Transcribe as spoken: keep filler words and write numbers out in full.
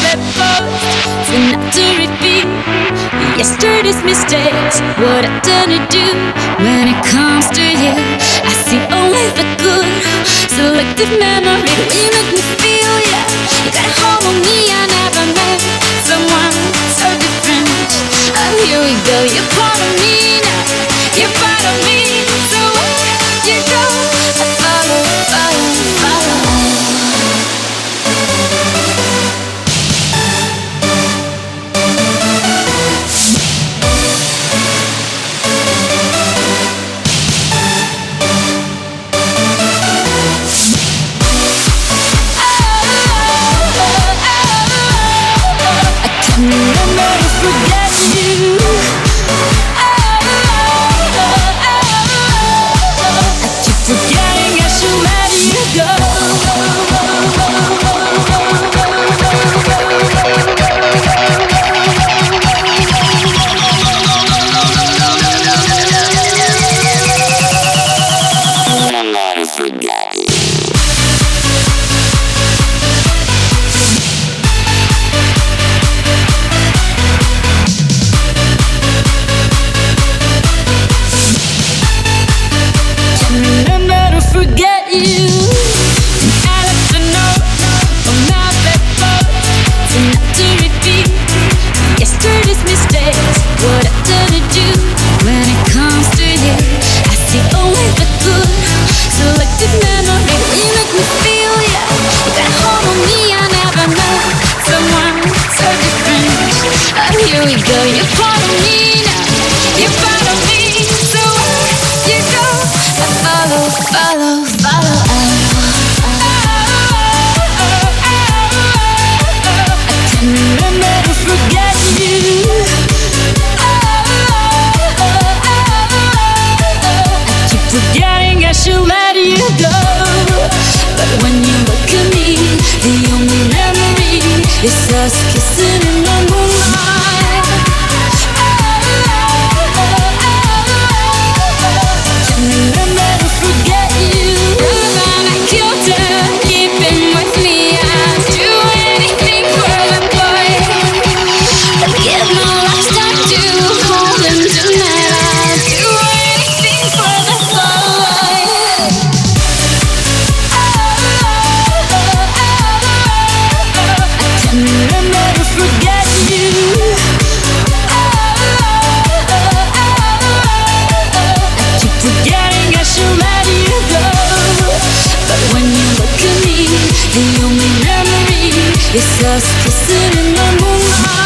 bedpost, so not to repeat yesterday's mistakes. What I've done to do when it comes to you, I see only the good. Selective memory, when you make me feel, yeah, you got a hold on me. I never met someone so different. Oh, here we go, you're part of me now, you're part of me. So where you go, I follow, follow, follow. Here we go, you're part of me now, you're part of me. So where you go, I follow, follow, follow. Oh, oh, oh, oh, oh. I can remember to forget you. Oh, oh, oh, oh. I keep forgetting I should let you go, but when you look at me, the only memory is us kissing in the moonlight. The only memory is us kissing in the moonlight.